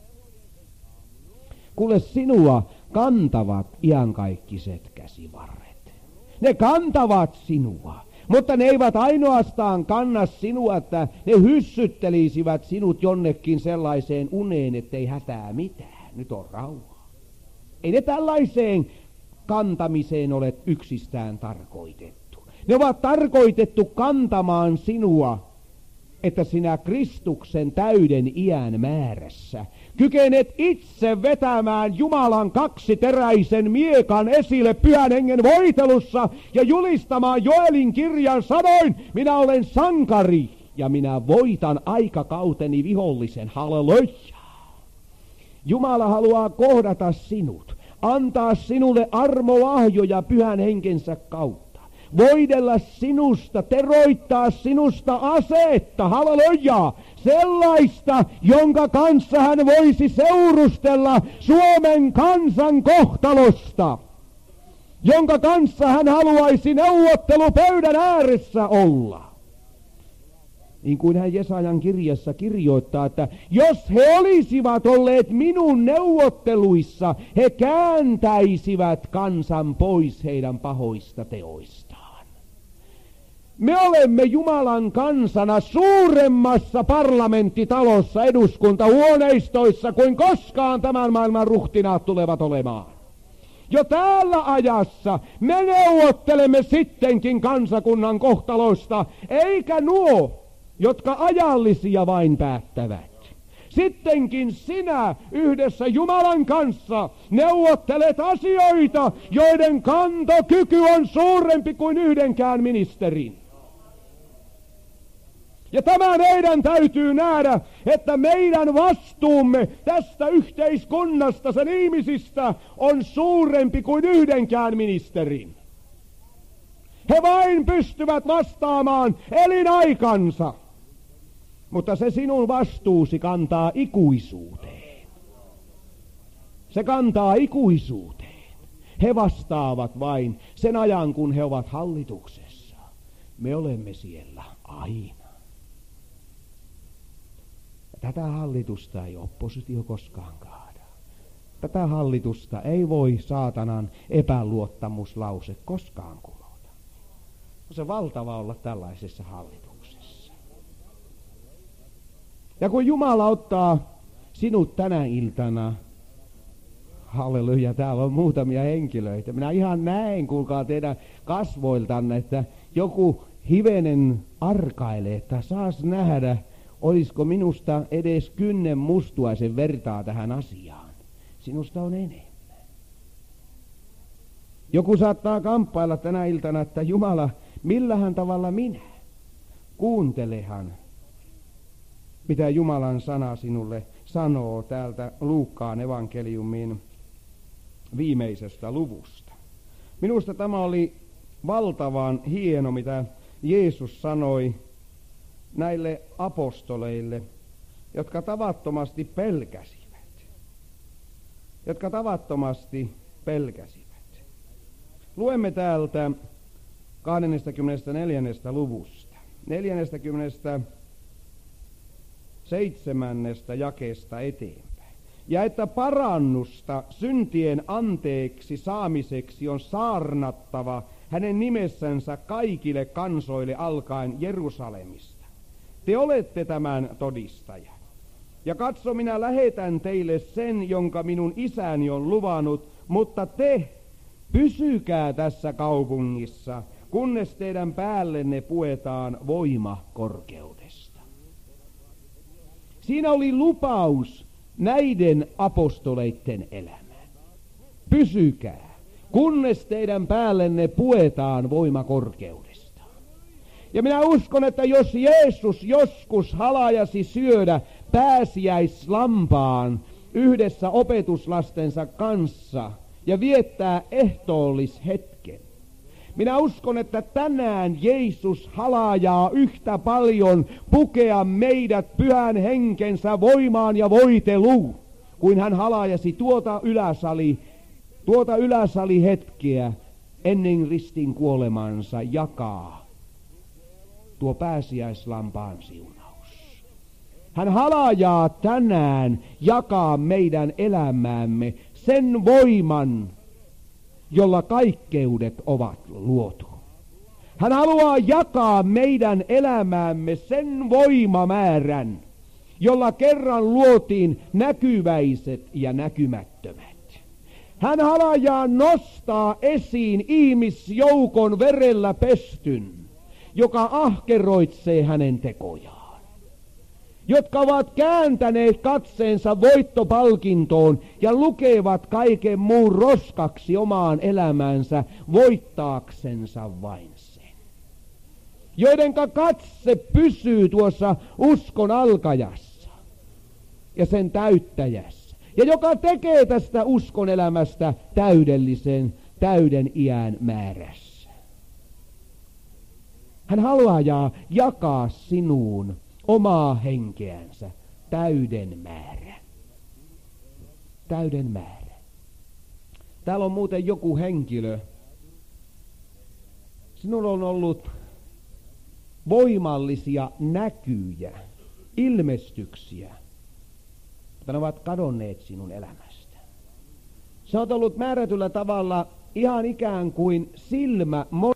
Kuule, sinua kantavat iankaikkiset käsivarret. Ne kantavat sinua, mutta ne eivät ainoastaan kanna sinua, että ne hyssyttelisivät sinut jonnekin sellaiseen uneen, ettei hätää mitään. Nyt on rauha. Ei ne tällaiseen kantamiseen ole yksistään tarkoitettu. Ne ovat tarkoitettu kantamaan sinua, että sinä Kristuksen täyden iän määrässä kykenet itse vetämään Jumalan kaksiteräisen miekan esille Pyhän Hengen voitelussa ja julistamaan Joelin kirjan sanoin, minä olen sankari ja minä voitan aikakauteni vihollisen. Halleluja! Jumala haluaa kohdata sinut, antaa sinulle armolahjoja Pyhän Henkensä kautta. Voidella sinusta, teroittaa sinusta aseetta, halleluja, sellaista, jonka kanssa hän voisi seurustella Suomen kansan kohtalosta, jonka kanssa hän haluaisi neuvottelupöydän ääressä olla. Niin kuin hän Jesajan kirjassa kirjoittaa, että jos he olisivat olleet minun neuvotteluissa, he kääntäisivät kansan pois heidän pahoista teoistaan. Me olemme Jumalan kansana suuremmassa parlamenttitalossa, eduskuntahuoneistoissa kuin koskaan tämän maailman ruhtinaat tulevat olemaan. Jo täällä ajassa me neuvottelemme sittenkin kansakunnan kohtaloista, eikä nuo, jotka ajallisia vain päättävät. Sittenkin sinä yhdessä Jumalan kanssa neuvottelet asioita, joiden kantokyky on suurempi kuin yhdenkään ministerin. Ja tämä meidän täytyy nähdä, että meidän vastuumme tästä yhteiskunnasta, sen ihmisistä, on suurempi kuin yhdenkään ministerin. He vain pystyvät vastaamaan elinaikansa, mutta se sinun vastuusi kantaa ikuisuuteen. Se kantaa ikuisuuteen. He vastaavat vain sen ajan, kun he ovat hallituksessa. Me olemme siellä aina. Tätä hallitusta ei oppositio koskaan kaada. Tätä hallitusta ei voi saatanan epäluottamuslause koskaan kumota. On se valtava olla tällaisessa hallituksessa. Ja kun Jumala ottaa sinut tänä iltana. Halleluja, täällä on muutamia henkilöitä. Minä ihan näen, kuulkaa teidän kasvoiltanne, että joku hivenen arkailee, että saas nähdä, olisiko minusta edes kynnen mustuaisen vertaa tähän asiaan. Sinusta on enemmän. Joku saattaa kamppailla tänä iltana, että Jumala, millähän tavalla minä? Kuuntelehan, mitä Jumalan sana sinulle sanoo täältä Luukkaan evankeliumin viimeisestä luvusta. Minusta tämä oli valtavan hieno, mitä Jeesus sanoi näille apostoleille, jotka tavattomasti pelkäsivät. Jotka tavattomasti pelkäsivät. Luemme täältä kaksikymmentäneljä. luvusta, neljännestäkymmenentäseitsemännestä jakeesta eteenpäin. Ja että parannusta syntien anteeksi saamiseksi on saarnattava hänen nimessänsä kaikille kansoille alkaen Jerusalemista. Te olette tämän todistaja. Ja katso, minä lähetän teille sen, jonka minun isäni on luvannut, mutta te pysykää tässä kaupungissa, kunnes teidän päällenne puetaan voima korkeudesta. Siinä oli lupaus näiden apostoleiden elämään. Pysykää, kunnes teidän päällenne puetaan voima korkeudesta. Ja minä uskon, että jos Jeesus joskus halajasi syödä pääsiäislampaan yhdessä opetuslastensa kanssa ja viettää ehtoollishetken, minä uskon, että tänään Jeesus halajaa yhtä paljon pukea meidät pyhän henkensä voimaan ja voiteluun, kuin hän halajasi tuota yläsali, tuota yläsalihetkeä ennen ristin kuolemansa jakaa tuo pääsiäislampaan siunaus. Hän halajaa tänään jakaa meidän elämäämme sen voiman, jolla kaikkeudet ovat luotu. Hän haluaa jakaa meidän elämäämme sen voimamäärän, jolla kerran luotiin näkyväiset ja näkymättömät. Hän halajaa nostaa esiin ihmisjoukon verellä pestyn, joka ahkeroitsee hänen tekojaan, jotka ovat kääntäneet katseensa voittopalkintoon ja lukevat kaiken muun roskaksi omaan elämäänsä voittaaksensa vain sen. Joidenka katse pysyy tuossa uskon alkajassa ja sen täyttäjässä, ja joka tekee tästä uskon elämästä täydellisen, täyden iän määrässä. Hän haluaa jakaa sinuun omaa henkeänsä täyden määrän. Täyden määrän. Täällä on muuten joku henkilö. Sinulla on ollut voimallisia näkyjä, ilmestyksiä, mutta ne ovat kadonneet sinun elämästä. Sä oot ollut määrätyllä tavalla ihan ikään kuin silmä